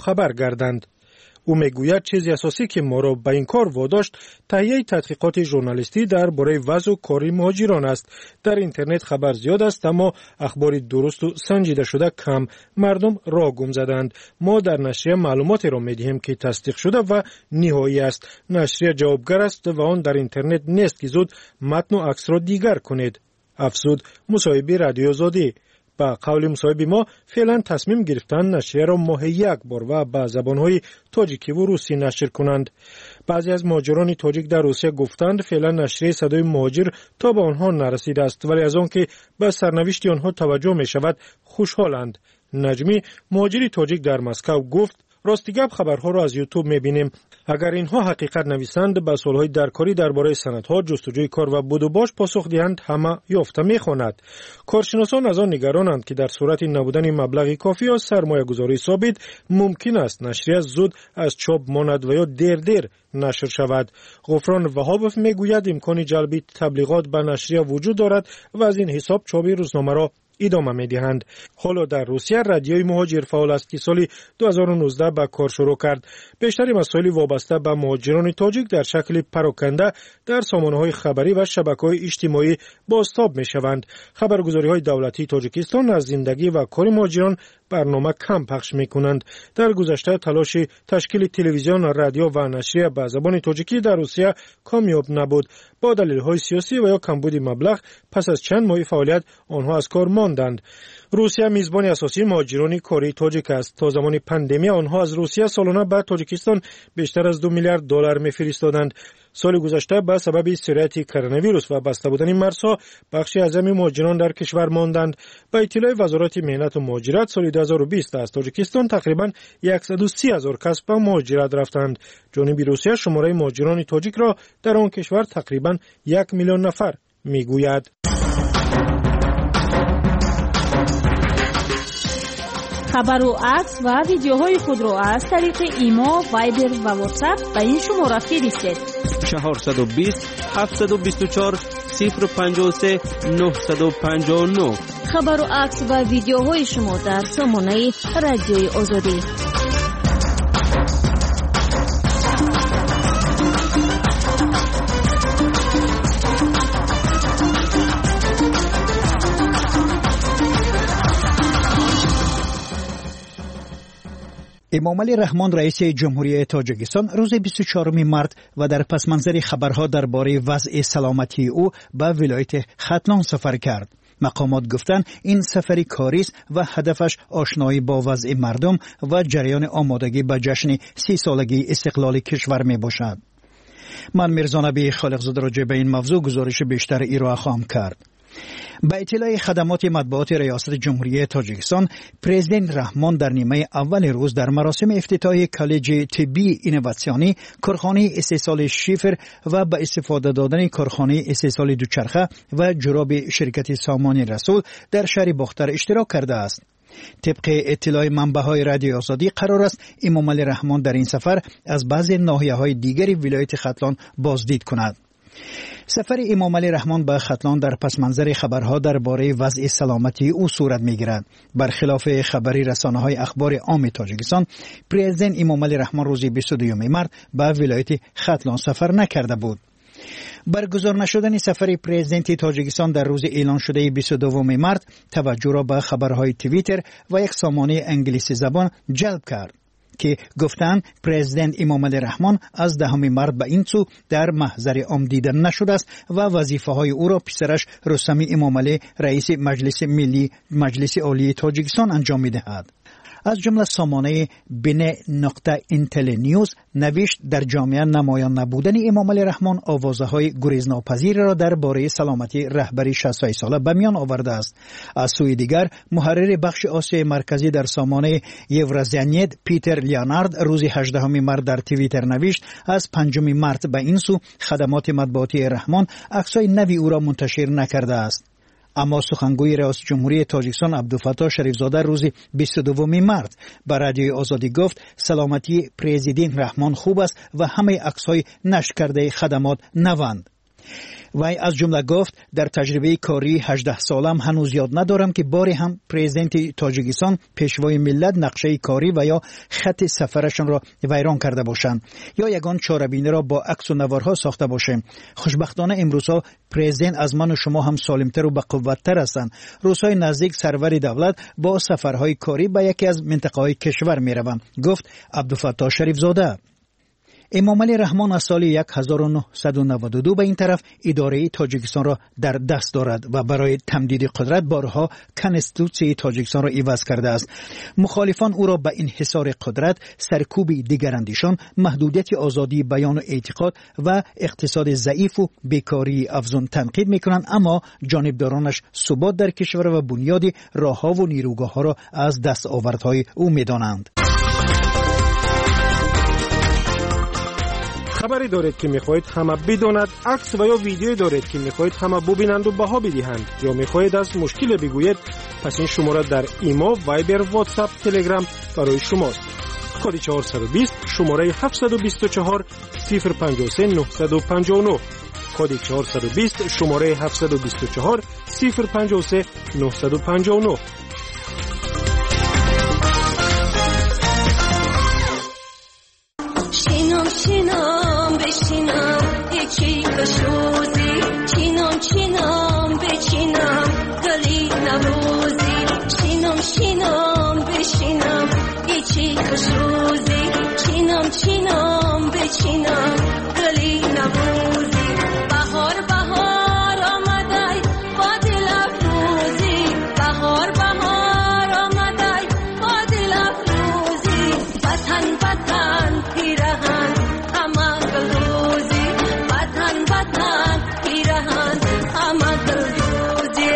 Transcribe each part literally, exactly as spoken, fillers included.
باخبر گردند. او میگوید چیزی اساسی که ما را به این کار واداشت تهیه تحقیقات ژورنالیستی درباره وضع و کار مهاجران است. در اینترنت خبر زیاد است اما اخبار درست و سنجیده شده کم. مردم راه گم زدند. ما در نشریه معلوماتی را میدهیم که تصدیق شده و نهایی است. نشریه جوابگر است و آن در اینترنت نیست که زود متن و عکس را دیگر کنید. افزود مصاحبه رادیو آزادی. با قول مصاحب ما فعلا تصمیم گرفتن نشریه را ماهی یک بار و با زبانهای تاجیکی و روسی نشر کنند. بعضی از مهاجران تاجیک در روسیه گفتند فعلا نشریه صدای مهاجر تا به آنها نرسیده است ولی از آن که به سرنوشت آنها توجه می شود خوشحالند. نجمی مهاجری تاجیک در مسکو گفت راستی گپ خبرها را از یوتیوب می‌بینیم. اگر اینها حقیقت نویسند به سوالهای درکاری درباره سندها، جستجوی کار و بود و باش پاسخ دهند همه یافته می‌خواند. کارشناسان از آن نگرانند که در صورت نبودن مبلغی کافی از سرمایه‌گذاری ثابت ممکن است نشریه زود از چاپ ماند و یا دیر دیر نشر شود. غفران وهابов میگوید امکان جلب تبلیغات به نشریه وجود دارد و از این حساب چاپ روزنامه را ادامه می‌دهند. حالا در روسیه رادیوی مهاجر فعال است که سال دو هزار و نوزده به کار شروع کرد. بیشتر مسائل وابسته به مهاجران تاجیک در شکل پراکنده در سامانه‌های خبری و شبکه‌های اجتماعی بازتاب می‌شوند. خبرگزاری‌های دولتی تاجیکستان از زندگی و کار مهاجران برنامه کم پخش می‌کنند. در گذشته تلاش تشکیل تلویزیون، رادیو و نشریه به زبان تاجیکی در روسیه کامیاب نبود. با دلایل سیاسی و یا کمبود مبلغ پس از چند ماه فعالیت آنها از کار ماندند. روسیه میزبان اساسی مهاجران کاری تاجیک است. تا زمان پاندمی آنها از روسیه سالانه به تاجیکستان بیشتر از دو میلیارد دلار می‌فرستادند. سال گذشته به سبب سرایت کرونا ویروس و بسته بودن مرزها بخشی اعظمی مهاجران در کشور ماندند. به اطلاع وزارت مهنت و مهاجرت سال دو هزار و بیست از تاجیکستان تقریباً صد و سی هزار کس به مهاجرت رفتند. جانب روسیه شماره مهاجران تاجیک را در آن کشور تقریباً یک میلیون نفر میگوید. خبر و عکس و ویدیوهای خود را از طریق ایما، وایبر و واتساپ به این شماره فرستید. چهارصد و بیست هفتصد و بیست و چهار صفر پنجاه و سه نهصد و پنجاه و نه. خبر و عکس و ویدیوهای شما در سامانه رادیوی آزادی. امامعلی رحمان رئیس جمهوری تاجیکستان روز بیست و چهارم مارس و در پس منظر خبرها درباره وضع سلامتی او به ولایت ختلان سفر کرد. مقامات گفتند این سفری کاری است و هدفش آشنایی با وضع مردم و جریان آمادگی به جشن سی سالگی استقلال کشور می باشد. من میرزا نبی خالقزاده راجع به این موضوع گزارش بیشتر ارائه خواهم کرد. با اطلاع خدمات مطبوعات ریاست جمهوری تاجیکستان، پرزیدنت رحمان در نیمه اول روز در مراسم افتتاح کالج طبی اینواسیونی کارخانه استحصال شیفر و با استفاده دادن کارخانه استحصال دوچرخه و جراب شرکت سامان رسول در شهر باختر اشتراک کرده است. طبق اطلاع منبع‌های رادیو آزادی قرار است امامعلی رحمان در این سفر از بعضی ناحیه‌های دیگری ولایت ختلان بازدید کند. سفر امامعلی رحمان به ختلان در پس منظر خبرها درباره وضع سلامتی او صورت می‌گیرد. برخلاف خبری رسانه‌های اخبار عام تاجیکستان، پرزیدنت امامعلی رحمان روز بیست و دوم مارس به ولایت ختلان سفر نکرده بود. برگزار نشدن سفر پرزیدنت تاجیکستان در روز اعلان شده بیست و دوم مارس توجه را به خبرهای توییتر و یک سامانه انگلیسی زبان جلب کرد که گفتند پرزیدنت امامعلی رحمان از دهم مارس به این سو در محضر عام دیدن نشده است و وظیفه‌های او را پسرش رستم امامعلی رئیس مجلس ملی مجلس عالی تاجیکستان انجام می‌دهد. از جمله سامانه بنه نقطه انتل نیوز نوشت در جامعه نمایان نبودن امامعلی رحمان آوازه‌های گریزناپذیر را درباره سلامتی رهبری شصت ساله به میان آورده است. از سوی دیگر محرر بخش آسیای مرکزی در سامانه یورازیانیت پیتر لیانارد روز هجدهم مارس در توییتر نوشت از پنجم مارس به این سو خدمات مطبوعاتی رحمان عکسای نوی او را منتشر نکرده است. اما سخنگوی رئیس جمهوری تاجیکستان عبدالفتاح شریفزاده روز بیست و دوم مارس به رادیوی آزادی گفت سلامتی پرزیدنت رحمان خوب است و همه عکس‌های نشر کرده خدمات نوند. وی از جمله گفت در تجربه کاری هجده سالم هنوز یاد ندارم که باری هم پرزیدنت تاجیکستان پیشوای ملت نقشه کاری و یا خط سفرشان را ویران کرده باشند یا یگان چاره‌بینی را با عکس و نوارها ساخته باشند. خوشبختانه امروزها پرزیدنت از من و شما هم سالمتر و با قوت‌تر هستند. روزهای نزدیک سرور دولت با سفرهای کاری به یکی از منطقه‌های کشور می‌روند، گفت عبدالفتاح شریف زاده. امامعلی رحمان از سال هزار و نهصد و نود و دو به این طرف اداره تاجیکستان را در دست دارد و برای تمدید قدرت بارها کنستیتوسیون تاجیکستان را عوض کرده است. مخالفان او را به انحصار قدرت، سرکوب دیگراندیشان، محدودیت آزادی بیان و اعتقاد و اقتصاد ضعیف و بیکاری افزون تنقید میکنند، اما جانبدارانش ثبات در کشور و بنیاد راهها و نیروگاه‌ها را از دستاوردهای او میدانند. خبری دارید که میخواهید همه بداند، عکس و یا ویدیو دارید که میخواهید همه ببینند و بها بدهند، یا میخواهید از مشکل بگویید، پس این شماره در ایما، وایبر، واتساپ، تلگرام برای شماست. کد چهارصد و بیست شماره هفتصد و بیست و چهار صفر پنجاه و سه نهصد و پنجاه و نه. کد چهارصد و بیست شماره هفتصد و بیست و چهار صفر پنجاه و سه نهصد و پنجاه و نه. چینم چینم بشینم یکی کشوزی، چینم چینم بچینم گلی نوروزی، چینم چینم بشینم یکی کشوزی، چینم چینم بچینم گلی نوروزی. بهار بهار آمدای با دل افروزی، بهار بهار آمدای با دل افروزی. وطن وطن پیرهن همه گلروزی، وطن وطن پیرهن همه گلروزی.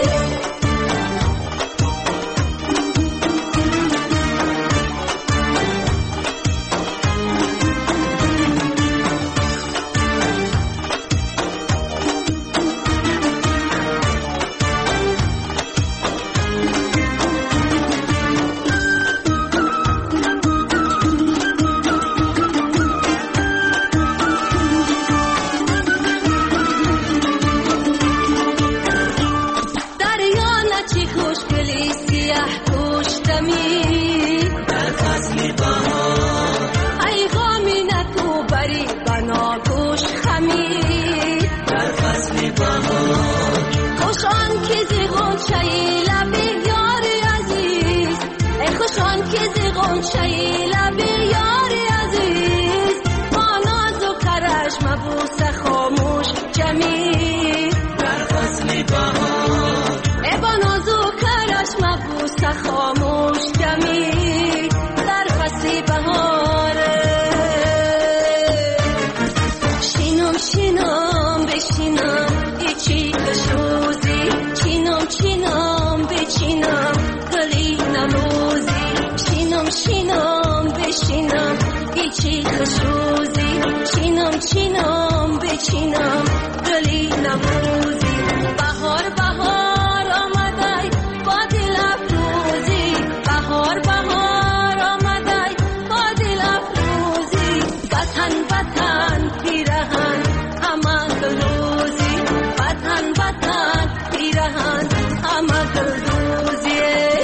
چینم چینم بچینم گلی نوروزی. بهار بهار آمدای با دل افروزی، بهار بهار آمدای با دل افروزی. وطن وطن پیرهن همه گلروزی، وطن وطن پیرهن همه گلروزی.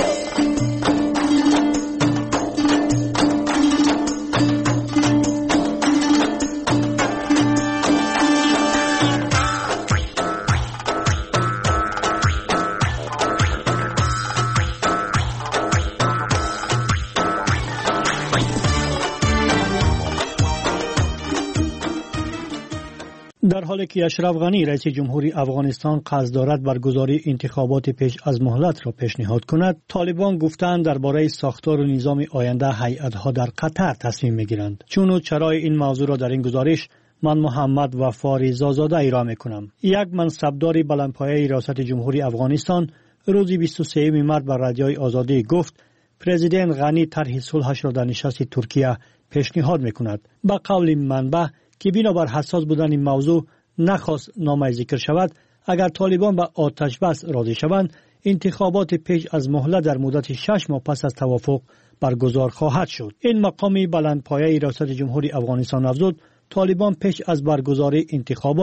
در حالی که اشرف غنی رئیس جمهوری افغانستان قصد دارد برگزاری انتخابات پیش از مهلت را پیشنهاد کند، طالبان گفتند درباره ساختار و نظام آینده هیئت‌ها در قطر تصمیم می‌گیرند. چون و چرای این موضوع را در این گزارش من محمد وفا رضازاده ارائه می‌کنم. یک منصبدار بلندپایه ریاست جمهوری افغانستان روز بیست و سوم مارس بر رادیوی آزادی گفت پرزیدنت غنی طرح صلحش را در نشست ترکیه پیشنهاد می‌کند. با قول منبع که بنابر حساس بودن این موضوع نخواست نام ذکر شود، اگر طالبان به آتش بس راضی شوند، انتخابات پیش از مهلت در مدت شش ماه پس از توافق برگزار خواهد شد. این مقامی بلندپایه ریاست جمهوری افغانستان افزود طالبان پیش از برگزاری انتخابات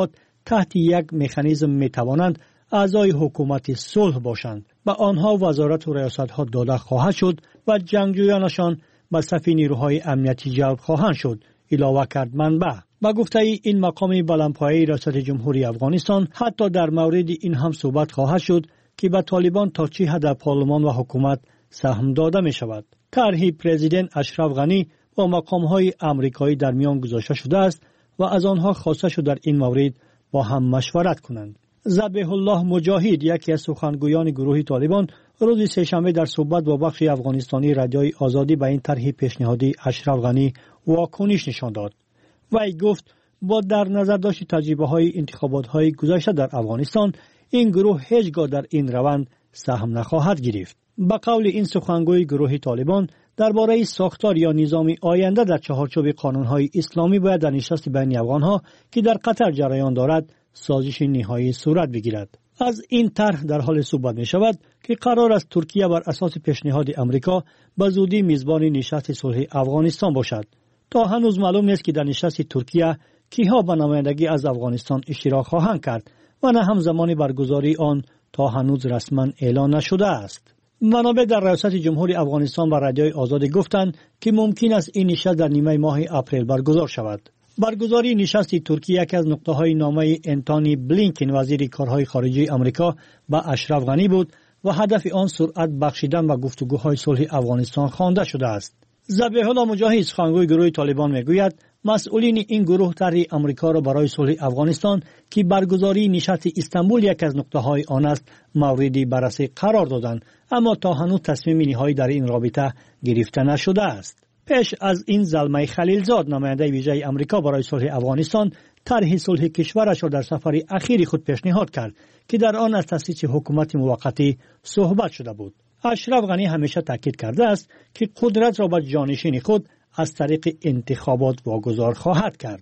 تحت یک مکانیزم می توانند اعضای حکومت صلح باشند و آنها وزارت و ریاست‌ها داده خواهد شد و جنگجویانشان به صف نیروهای امنیتی جلب خواهند شد، علاوه کرد منبع. با گفته این مقام بلندپایه ریاست جمهوری افغانستان حتی در مورد این هم صحبت خواهد شد که به طالبان تا چه حد در پارلمان و حکومت سهم داده می شود. طرح پرزیدنت اشرف غنی با مقام‌های آمریکایی در میان گذاشته شده است و از آنها خواسته شد در این مورد با هم مشورت کنند. ذبیح الله مجاهد، یکی از سخنگویان گروه طالبان، روز سه‌شنبه در صحبت با بخش افغانستانی رادیوی آزادی به این طرح پیشنهادی اشرف غنی واکنش نشان داد. وی گفت با در نظر داشت تجربه‌های انتخابات‌های گذشته در افغانستان، این گروه هیچگاه در این روند سهم نخواهد گرفت. به قول این سخنگوی گروه طالبان، درباره ساختار یا نظام آینده در چهارچوب قانون‌های اسلامی باید در نشست بین افغان‌ها که در قطر جریان دارد سازش نهایی صورت بگیرد. از این طرح در حال صحبت می شود که قرار است ترکیه بر اساس پیشنهاد امریکا به زودی میزبان نشست صلح افغانستان باشد. تا هنوز معلوم نیست که در نشست ترکیه کیها به نمایندگی از افغانستان اشتراک خواهند کرد و نه هم زمان برگزاری آن تا هنوز رسما اعلان نشده است. منابع در ریاست جمهوری افغانستان و رادیوی آزادی گفتند که ممکن است این نشست در نیمه ماه اپریل برگزار شود. برگزاری نشست ترکیه یکی از نقطه‌های نامه انتونی بلینکن وزیر کارهای خارجه آمریکا با اشرف غنی بود و هدف آن سرعت بخشیدن و گفتگوهای صلح افغانستان خوانده شده است. ذبیح الله مجاهد، سخنگوی گروه طالبان، میگوید مسئولین این گروه طرح آمریکا را برای صلح افغانستان که برگزاری نشست استانبول یک از نقطه‌های آن است مورد بررسی قرار دادند، اما تا هنوز تصمیم نهایی در این رابطه گرفته نشده است. پیش از این زلمه خلیلزاد، نماینده ویژه آمریکا برای صلح افغانستان، طرح صلح کشورش را در سفر اخیر خود پیشنهاد کرد که در آن از تأسیس حکومت موقتی صحبت شده بود. اشرف غنی همیشه تاکید کرده است که قدرت را به جانشین خود از طریق انتخابات واگذار خواهد کرد.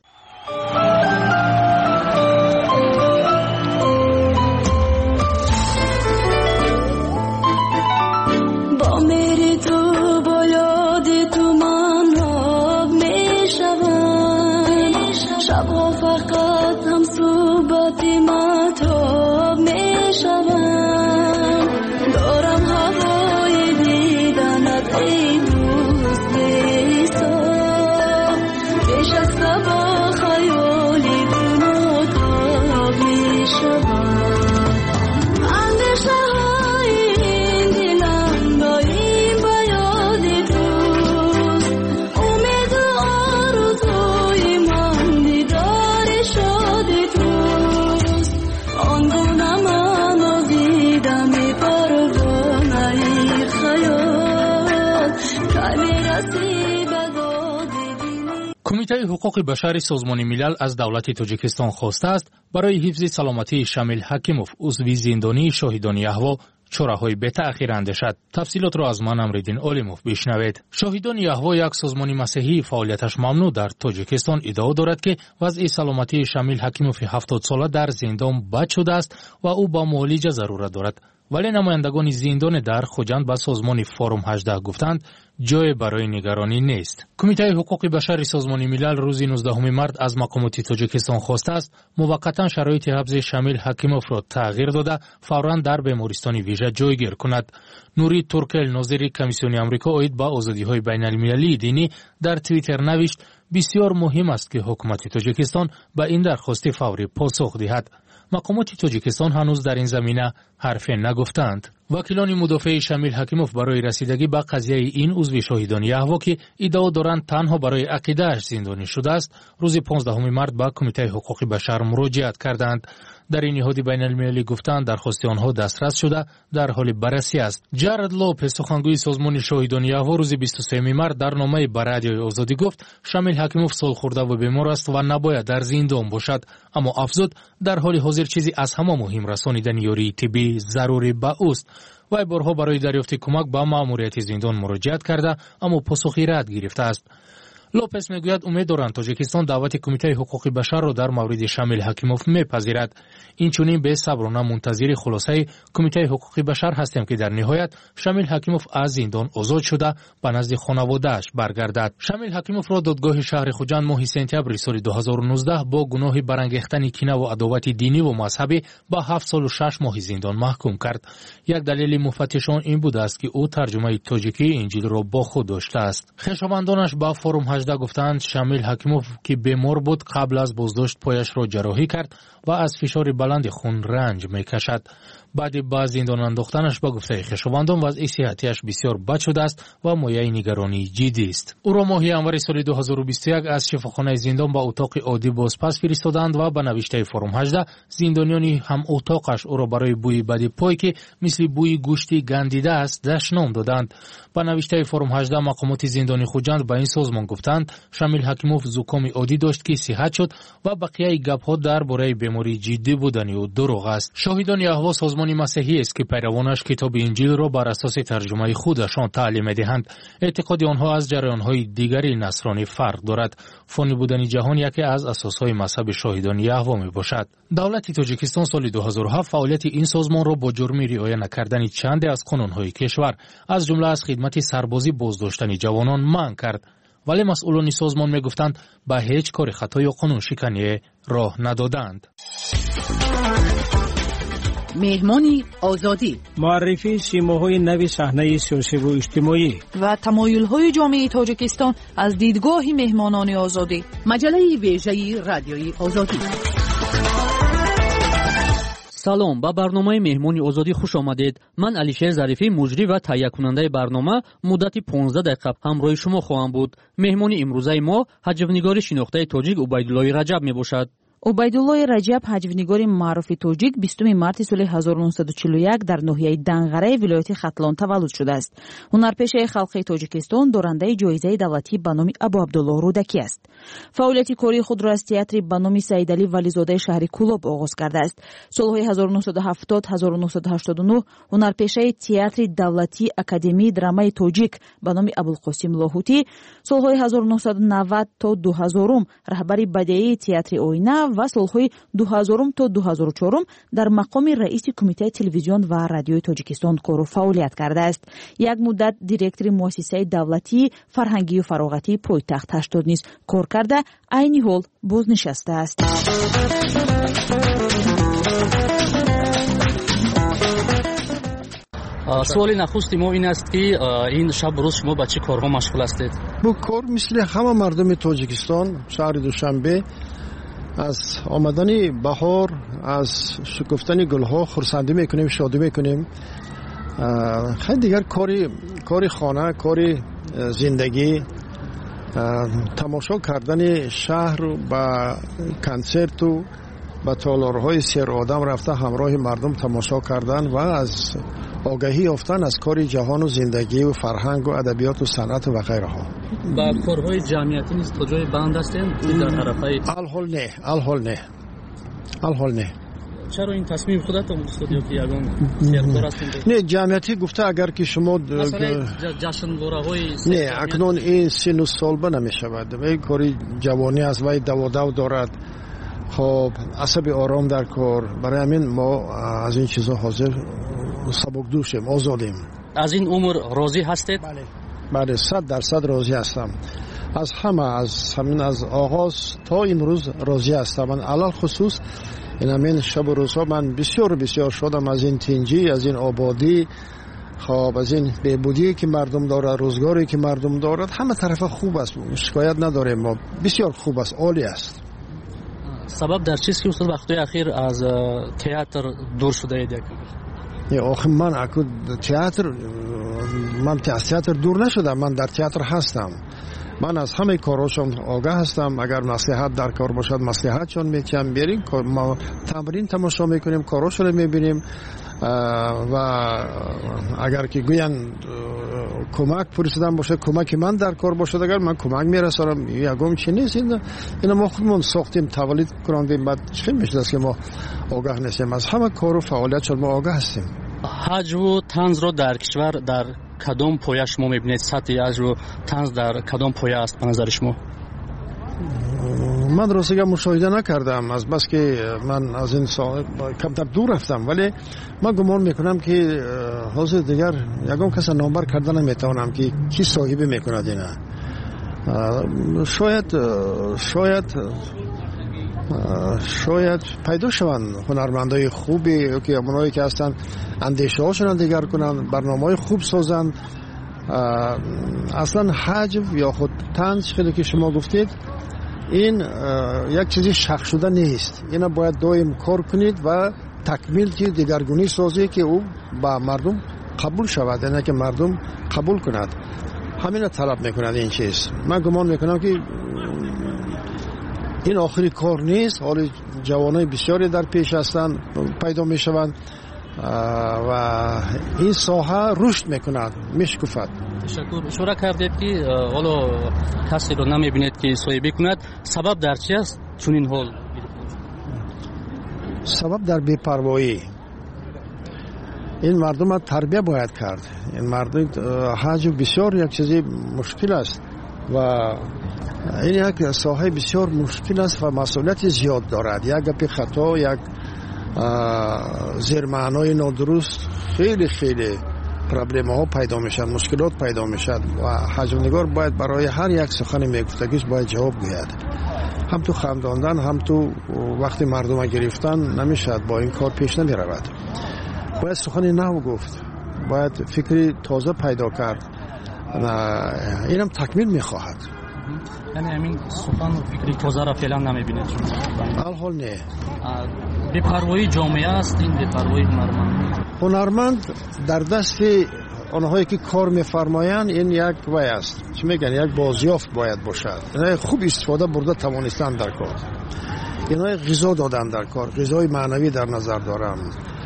با میری تو با یاد تو من آب می شوم، شبها فقط هم صحبت مطاب می شوم، دارم هوای دیدنت ای دوست بی‌حساب، پیش از صبح خیالی تو مطاب می شوم، اندیشه های این دلم با این با یاد توست، امید و آرزوی من دیدار شاد توست، آنگونه من آزیدم ای پروانه ای خیال که میرسی به داد دلی. کمیته حقوق بشر سازمان ملل از دولت تاجیکستان خواسته است برای حفظ سلامتی شامل حکیموف، عضو زندانی شاهدان یهوه، چاره‌های بتأخیر اندیشد. تفصیلات را از من امریدین اولیموف بشنوید. شاهدان یهوه یک سازمان مسیحی فعالیتش ممنوع در تاجیکستان ادعا دارد که وضع سلامتی شامل حکیموف هفتاد ساله در زندان بد شده است و او با معالجه ضرورت دارد. ولی نمایندگان زندان در خوجند به سازمان فورم هجده گفتند جای برای نگرانی نیست. کمیته حقوق بشر سازمان ملل روز نوزدهم مارس از مقامات تاجیکستان خواسته است موقتا شرایط حبس شامل حکیموف را تغییر داده فوراً در بیمارستان ویژه جایگیر کند. نوری تورکل، ناظر کمیسیون آمریکا اوید با آزادی‌های بین‌المللی دینی، در توییتر نوشت بسیار مهم است که حکومت تاجیکستان به این درخواست فوری پاسخ دهد. مقامات تاجیکستان هنوز در این زمینه حرفی نگفتند. وکیلان مدافع شامل حکیموف برای رسیدگی به قضیه این عضو شاهدان یهوه که ادعا دارند تنها برای عقیده‌اش زندانی شده است، روز پانزدهم مارس به کمیته حقوق بشر مراجعت کردند. در این نهاد بین‌المللی گفتند درخواست آنها دسترس شده در حال بررسی است. جارد لوپز، سخنگوی سازمان شاهدان یهوه، روز بیست و سوم مارس در نامه به رادیوی آزادی گفت شامل حکیموف سالخورده و بیمار است و نباید در زندان باشد، اما افزود در حال حاضر چیزی از همه مهم رسانیدن یاری طبی ضروری به اوست. وی بارها برای دریافت کمک به مأموریت زندان مراجعت کرده اما پاسخی رد گرفته است. لوپس میگوید امید دارند تاجیکستان دعوت کمیته حقوق بشر را در مورد شامیل حکیموف میپذیرد. اینچنین به صبرانه منتظر خلاصه کمیته حقوق بشر هستیم که در نهایت شامیل حکیموف از زندان آزاد شده به نزد خانواده‌اش برگردد. شامیل حکیموف را دادگاه شهر خوجند ماه سپتامبر سال دو هزار و نوزده با گناه برانگیختن کینه و عداوت دینی و مذهبی با هفت سال و شش ماه زندان محکوم کرد. یک دلیل مفتشان این بوده است که او ترجمه تاجیکی انجیل را با خود داشته است. خویشاوندانش با فروم هجده گفتند شامیل حکیموف که بیمار بود قبل از بازداشت پایش را جراحی کرد و از فشار بلند خون رنج میکشد. بعد با زندان انداختنش با گفته خویشاوندان وضع صحتیش بسیار بد شده است و مایه نگرانی جدی است. او را ماه ژانویه سال دو هزار و بیست و یک از شفاخانه زندان به اتاق عادی بازپس فرستادند و به نوشته فروم هجده زندانیانی هم اتاقش او را برای بوی بد پای که مثل بوی گوشتی گندیده است دشنام دادند. به نوشته فروم هجده مقامات زندانی خوجند به این سازمان گفتند شامیل حکیموف زکام عادی داشت که صحت شد و بقیه گپ‌ها درباره بیماری جدی بودن و دروغ است. شاهدان یهوه سازمان مسیحی است که پیروانش کتاب انجیل را بر اساس ترجمه خودشان تعلیم می‌دهند. اعتقاد آنها از جریان‌های دیگری نصرانی فرق دارد. فانی بودن جهان یکی از اساس‌های مذهب شاهدان یهوه میباشد. دولت تاجیکستان سال دو هزار و هفت فعالیت این سازمان را با جرم رعایت نکردن چند از قانون‌های کشور از جمله از خدمت سربازی بازداشتن جوانان منع کرد. ولی مسئولان سازمان میگفتند به هیچ کار خطا یا قانون شکنی راه ندادند. مهمانی آزادی، معرفی سیماهای نوی صحنه سیاسی و اجتماعی و تمایل‌های جامعه تاجیکستان از دیدگاه مهمانان آزادی. مجله ویژه رادیوی آزادی. سلام، با برنامه مهمانی آزادی خوش آمدید. من علیشیر ظریفی مجری و تهیه کننده برنامه مدت پانزده دقیقه همراه شما خواهم بود. مهمانی امروزه ما حجب‌نگار شناخته تاجیک عبیدالله رجب میباشد. عبیدالله رجب حجب‌نگار معروف تاجیک بیستم مارس سال هزار و نهصد و چهل و یک در ناحیه دنغره ولایت ختلان تولد شده است. هنرپیشه خلقی تاجیکستان دارنده جایزه دولتی به نام ابو عبدالله رودکی است. فعالیت کاری خود را از تئاتر به نام سیدعلی ولیزاده شهر کولاب آغاز کرده است. سالهای هزار و نهصد و هفتاد تا هزار و نهصد و هشتاد و نه هنرپیشه تئاتر دولتی اکادمی درامای تاجیک به نام ابوالقاسم لاهوتی، سالهای هزار و نهصد و نود تا دو هزار رهبر بدیعی تئاتر آینه و سالهای دو هزار تا دو هزار و چهار در مقام رئیس کمیته تلویزیون و رادیوی تاجیکستان کار و فعالیت کرده است. یک مدت دیرکتور مؤسسه دولتی فرهنگی و فراغتی پایتخت هشتاد نیز کار کرده، عین حال بازنشسته است. سوال نخستی ما این است که این شب روز شما با چه کارها مشغول هستید؟ با کار مثل همه مردم تاجیکستان شهر دوشنبه از آمدن بهار، از شکفتن گلها خرسندی میکنیم، شادی میکنیم. خیلی دیگر کاری کاری خانه، کاری زندگی، تماشا کردن شهر با کنسرت و با تالارهای سیر آدم رفته همراه مردم تماشا کردن و از آگاهی یافتن از کار جهان و زندگی و فرهنگ و ادبیات و صنعت و غیره ها. با کارهای جمعیتی نیست تا جای بند هستین در طرفای الحال نه الحال نه الحال نه چرا این تصمیم خودتون استودیو که یگان سیاکار هستین؟ نه جمعیتی گفته اگر که شما مثلا جشنواره‌های نه اکنون این سن و سال به نمیشود. وی کاری جوانی از وی دوادو دارد، خب عصبی آرام در کار. برای همین ما از این چیزا حاضر سبک دوشیم، آزادیم. از این عمر راضی هستید؟ بله بله صد درصد راضی هستم. از همه، از همین از آغاز تا امروز راضی هستم. من علل خصوص این همین شب و روزها من بسیار بسیار شدم از این تنجی، از این آبادی، خب از این بهبودی که مردم دارد، روزگاری که مردم دارد. همه طرف خوب است، شکایت نداریم. ما بسیار خوب است، عالی است. سبب در چیست که استاد وقتی اخیر از تئاتر دور شده اید؟ یا آخه من اکو تئاتر من تئاتر دور نشدم، من در تئاتر هستم. من از همه کاراشون آگاه هستم. اگر مصلحت در کار باشد مصلحتشون میکنم، بریم ما تمرین تماشا میکنیم، کاراشون میبینیم و اگر که گوین کمک پرسیدن باشه کمک من در کار باشه اگر من کمک میرسارم. یگم چی نیست این اینا ما خودمون ساختیم، تولید کردیم. بعد چی میشه که ما آگاه نیستیم؟ از همه کار و فعالیت ما آگاه هستیم. حج و طنز رو در کشور در کدام پایه شما میبینید سطح اجر و طنز در کدام پایه است به نظر شما؟ من راستگه مشاهده نکردم از بس که من از این ساحه کمتر دور رفتم، ولی من گمان میکنم که حاضر دیگر یگان کس نامبر کردن نمیتوانم که کی صاحب میکند اینا. شاید شاید شاید پیدا شوند هنرمندای خوبی که اونایی که هستن اندیشه هاشون دیگر کنن، برنامه‌های خوب سازن. اصلا حجب یا خود طنز خیلی که شما گفتید این یک چیزی شخ شده نیست، اینا باید دائم کار کنید و تکمیل که دیگرگونی سازی که او با مردم قبول شود، یعنی که مردم قبول کند. همین طلب میکند این چیز. من گمان میکنم که این آخری کار نیست، حالی جوانای بسیاری در پیش هستند پیدا میشوند و این ساحه رشد میکند، میشکفد. تشکر. اشاره کردید که حالا کسی رو نمیبینید که صاحبی کند، سبب در چی است چون این حال؟ سبب در بی‌پروایی. این مردم را تربیت باید کرد. این مردم حجب بسیار یک چیزی مشکل است و این یک ساحه بسیار مشکل است و مسئولیت زیاد دارد. یک گپ خطا، یک زیرمعنای نادرست خیلی خیلی پرابلم ها پیدا میشن، مشکلات پیدا میشن و حجب نگار باید برای هر یک سخن میگفتگیش باید جواب گوید. هم تو خنداندن هم تو وقتی مردم گرفتن نمیشد، با این کار پیش نمی رود. باید سخنی نو گفت، باید فکری تازه پیدا کرد. اینم تکمیل میخواهد. یعنی همین سخن و فکری تازه را فعلا نمیبینید شما؟ الحال نه. بی‌پروایی جامعه است این بی‌پروایی هنرمند. هنرمند در دست آنهایی که کار میفرمایند این یک وای است، چی میگن یک بازیافت باید باشد. اینا خوب استفاده برده توانستن در کار، اینا غذا دادن در کار، غذای معنوی در نظر دارم.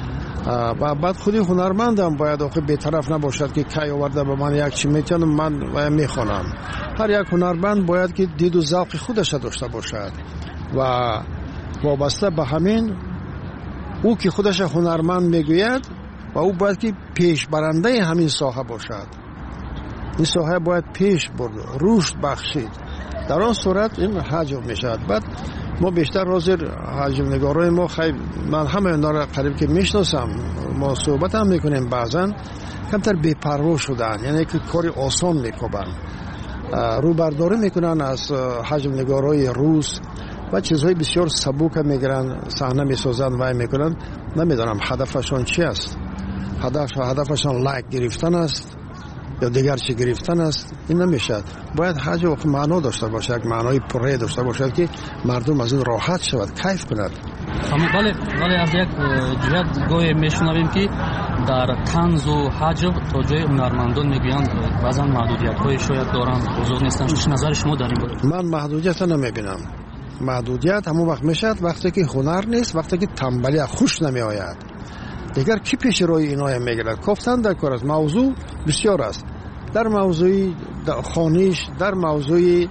و بعد خودی هنرمندم باید آخه بی‌طرف نباشد که کی آورده به من یک چی میتونم من میخوانم. هر یک هنرمند باید که دید و ذوق خودش داشته باشد و وابسته به همین او که خودش هنرمند میگوید و او باید که پیش برنده همین ساحه باشد. این ساحه باید پیش برد، رشد بخشید. در آن صورت این حجب میشد. بعد ما بیشتر حاضر حجب نگارای ما خیلی من همه اینا را قریب که میشناسم، ما صحبت هم میکنیم، بعضا کمتر بی‌پروا شدن، یعنی که کاری آسان میکنن، رو برداری میکنن از حجب نگارای روز و چیزهای بسیار سبوک میگیرن، صحنه میسازن و میکنن. نمیدونم هدفشون چی است. هدف هدفشون لایک گرفتن است یا دیگر چی گرفتن است. این نمیشد. باید حجب معنا داشته باشه، یک معنای پره داشته باشه که مردم از این راحت شود، کیف کند. بله ولی از یک جهت گوی میشنویم که در طنز و حجب تا جای هنرمندان میگویند بعضا محدودیت های شاید دارند، بزرگ نیستن. چه نظر شما در این باره؟ من محدودیت نمیبینم. محدودیت همون وقت میشد وقتی که هنر نیست، وقتی که تنبلی خوش نمی آید. دیگر کی پیش روی اینا میگیرد؟ گفتن در کار است. موضوع بسیار است، در موضوع خانیش، در موضوع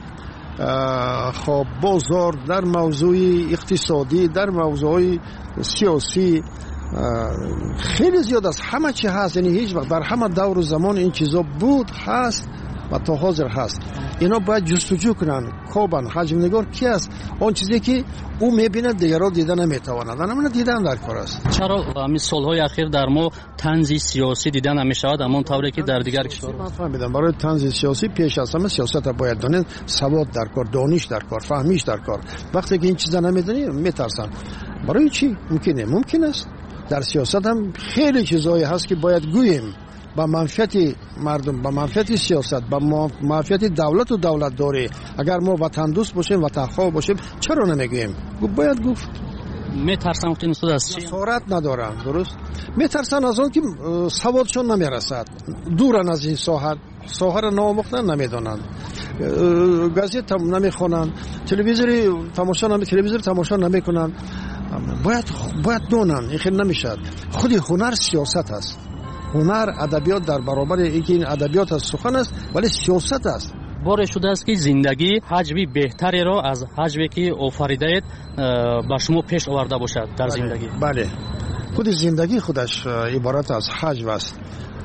خواب بازار، در موضوع اقتصادی، در موضوع سیاسی، خیلی زیاد است. همه چی هست، یعنی هیچ وقت در همه دور و زمان این چیزا بود، هست و تا حاضر هست. اینا باید جستجو کنن. کوبن حجب نگار کی است؟ اون چیزی که او میبینه دیگران دیدن نمیتواند. اما دیدن در کار است. چرا همین سالهای اخیر در ما طنز سیاسی دیدن نمیشود اما طوری که در دیگر کشورها؟ من فهمیدم برای طنز سیاسی پیش از همه سیاست باید دانید، سواد در کار، دانش در کار، فهمیش در کار. وقتی که این چیزا نمیدونی میترسن. برای چی؟ ممکنه ممکن است. در سیاست هم خیلی چیزایی هست که باید گوییم با منفعت مردم، با منفعت سیاست، با منفعت دولت و دولت داری. اگر ما وطن دوست باشیم، وطن خواه باشیم، چرا نمیگیم؟ باید گفت. میترسن که نسود از چی؟ سرعت ندارن، درست؟ میترسن از اون که سوادشون نمیرسد، دورن از این ساحت، ساحت را نامختن نمیدونن، گازیت نمیخونن، تلویزیوری تماشا نمی تلویزیون تماشا نمیکنن. باید باید دونن. این خیلی نمیشد. خودی هنر سیاست است. هنر ادبیات در برابر اینکه این ادبیات از سخن است ولی سیاست است. باره شده است که زندگی حجبی بهتری را از حجبی که آفریده اید با شما پیش آورده باشد در بله. زندگی. بله. خود زندگی خودش عبارت از حجب است.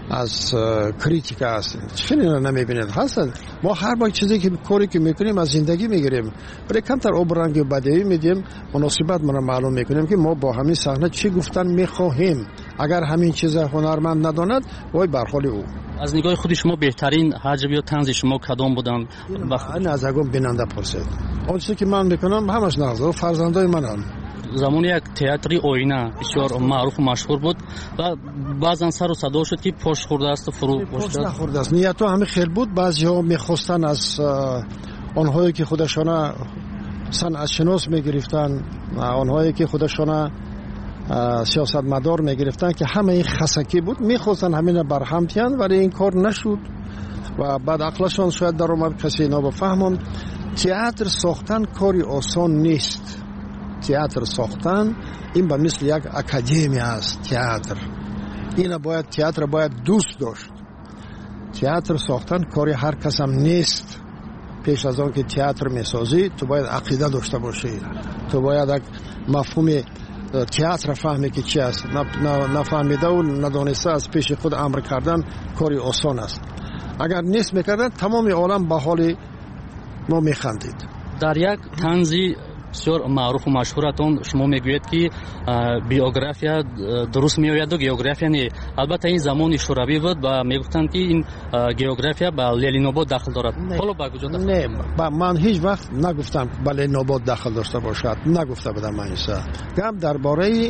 از کریتیک است. خیلی نمیبینید هستن. ما هر وقت چیزی که کاری که میکنیم از زندگی میگیریم، ولی کمتر آب رنگ بدیهی میدیم، مناسبت ما معلوم میکنیم که ما با همین صحنه چی گفتن میخواهیم. اگر همین چیز هنرمند نداند وای بر حال او. از نگاه خود شما بهترین حجب یا طنز شما کدام بودن؟ این از اگه بیننده پرسید. اون چیزی که من میکنم همش نقض فرزندای منم. زمانی یک تئاتری آینه بسیار معروف و مشهور بود و بعضا سر و صدا شد که پشت خورده است و فرو پشت نخورده است. نیت تو همه خیر بود. بعضی‌ها می‌خواستن از آنهایی که خودشان صنعت شناس می‌گرفتن، آنهایی که خودشان سیاستمدار می‌گرفتن که همه این خسکی بود، می‌خواستن همین برهم تیان، ولی این کار نشد و بعد عقلشان شاید در اومد کسی اینا بفهمون. تئاتر ساختن کاری آسان نیست. تئاتر ساختن این به مثل یک اکادمی است. تئاتر این باید تئاتر باید دوست داشت. تئاتر ساختن کاری هر کس هم نیست. پیش از آن که تئاتر میسازی تو باید عقیده داشته باشی، تو باید یک مفهوم تئاتر فهمی که چی است. نفهمیده و ندانسته از پیش خود امر کردن کاری آسان است. اگر نیست میکردن تمام عالم به حال ما میخندید. در یک طنزی بسیار معروف و مشهورتون شما میگوید که بیوگرافیا درست میآید و گئوگرافیا نه. البته این زمان شوروی بود و میگفتند که این گئوگرافیا به لنین‌آباد داخل دارد. حالا به کجا داخل؟ نه، من هیچ وقت نگفتم به لنین‌آباد داخل داشته باشد. نگفته بودم من ایسا. گپ درباره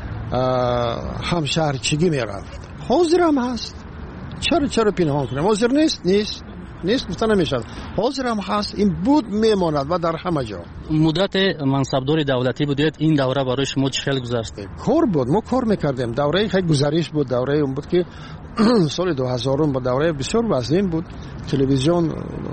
همشهرچگی میرفت. حاضر هم هست. چرا چرا پنهان کنم؟ حاضر نیست؟ نیست. نیست گفتن نمیشد. حاضر هم هست. این بود میماند و در همه جا. مدت منصبدار دولتی بودید. این دوره برای شما چه خیلی گذشت؟ کار بود. ما کار میکردیم. دوره خیلی گزارش بود. دوره اون بود که سال دو هزار با دوره بسیار وزین بود. تلویزیون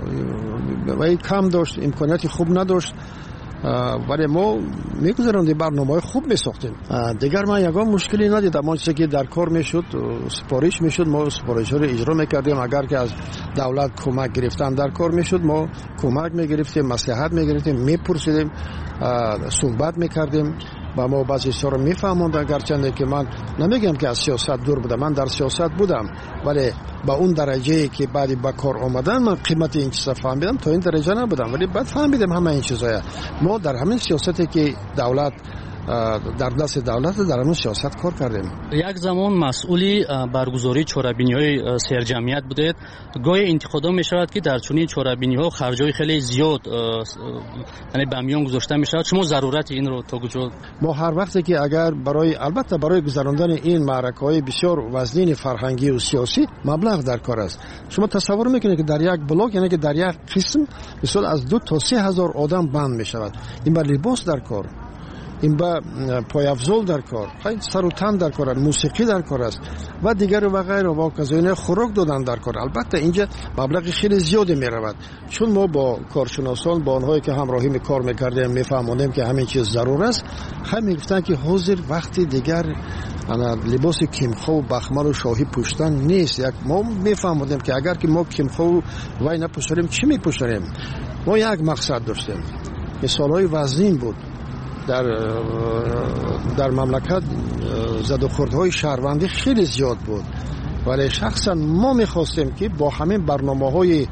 ولی کم داشت، امکاناتی خوب نداشت، ولی ما میگذراندیم، برنامه‌های خوب میساختیم. دیگر من یگان مشکلی ندیدم. اون چیزی که در کار میشد سفارش میشد ما سفارش‌ها رو اجرا میکردیم. اگر که از دولت کمک گرفتن در کار میشد ما کمک میگرفتیم، مصلحت میگرفتیم، میپرسیدیم، صحبت میکردیم و ما بعضی چیزا رو میفهموندن. گرچه که من نمیگم که از سیاست دور بودم، من در سیاست بودم، ولی با اون درجه که بعدی با کار آمدن من قیمت این چیزا فهمیدم. تا این درجه نبودم ولی بعد فهمیدم همه این چیزا. ما در همین سیاستی که دولت در دست دولت در همون سیاست کار کردیم. یک زمان مسئولی برگزاری چهاربینی‌های سرجمعیت بودید. گاهی انتقاد می‌شود که در چنین چهاربینی‌ها خرجای خیلی زیاد یعنی به میان گذاشته می‌شود. شما ضرورت این رو تا کجا؟ ما هر وقتی که اگر برای البته برای گذراندن این معرکه‌های بسیار وزین فرهنگی و سیاسی مبلغ در کار است. شما تصور می‌کنید که در یک بلاک یعنی که در یک قسم مثلا از دو تا سه هزار آدم بند می‌شود. این با لباس در کار، این با پایافزول در کار، خیلی سر و تن در کار، موسیقی در کار است و دیگر و غیره و کذایونه خوراک دادن در کار. البته اینجا مبلغ خیلی زیادی می رود، چون ما با کارشناسان با آنهایی که همراهی می کار میکردیم میفهموندیم که همین چیز ضرور است. همین میگفتن که حاضر وقتی دیگر لباس کیمخو و بخمل و شاهی پوشتن نیست. یک ما میفهموندیم که اگر که ما کیمخو وای نپوشیم چی میپوشیم. ما یک مقصد داشتیم که سالهای وزین بود در در مملکت، زد و خوردهای شهروندی خیلی زیاد بود، ولی شخصا ما میخواستیم که با همین برنامه‌های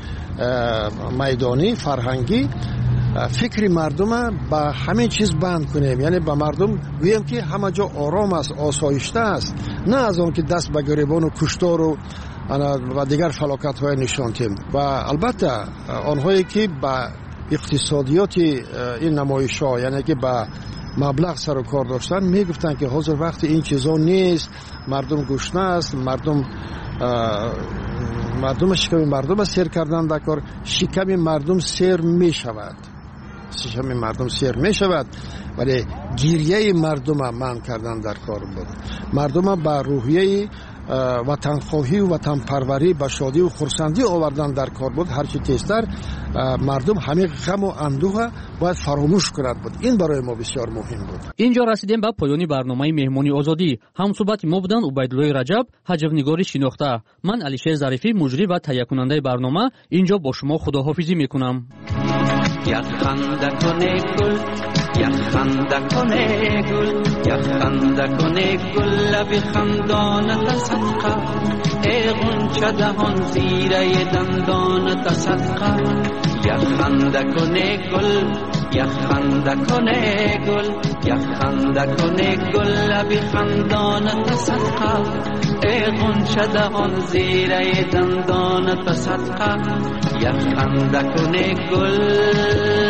میدانی فرهنگی فکری مردم با همین چیز بند کنیم، یعنی با مردم گوییم که همه جا آرام است، آسایشته است، نه از اون که دست به گریبان و کشتار و و دیگر فلاکت‌های نشانتیم. و البته آنهایی که با اقتصادیات این نمایش‌ها یعنی که با مبلغ سر و کار داشتن میگفتن که حاضر وقت این چیزا نیست، مردم گشنه است، مردم مردم شکم مردم سیر کردن در کار، شکم مردم سیر می شود، شکم مردم سیر می شود، ولی گیریه مردم من کردن در کار بود. مردم با روحیه وطنخواهی و وطن پروری به شادی و خرسندی آوردن در کار بود. هرچی تیزتر مردم همه غم و اندوه باید فراموش کند بود. این برای ما بسیار مهم بود. اینجا رسیدیم به پایان برنامه مهمانی آزادی. همصحبت ما بودن عبیدالله رجب، حجب‌نگار شناخته. من علیشیر ظریفی، مجری و تهیه کننده برنامه، اینجا با شما خداحافظی میکنم. یک خنده کنه گل یک خنده کنه گل یک خنده کنه گل لب خندان تصدقه ای غنچه دهان زیره دندان تصدقه یک خنده کنه گل یک خنده کنه گل یک خنده کنه گل لب خندان تصدقه ای غنچه دهان زیره دندان تصدقه یک خنده کنه گل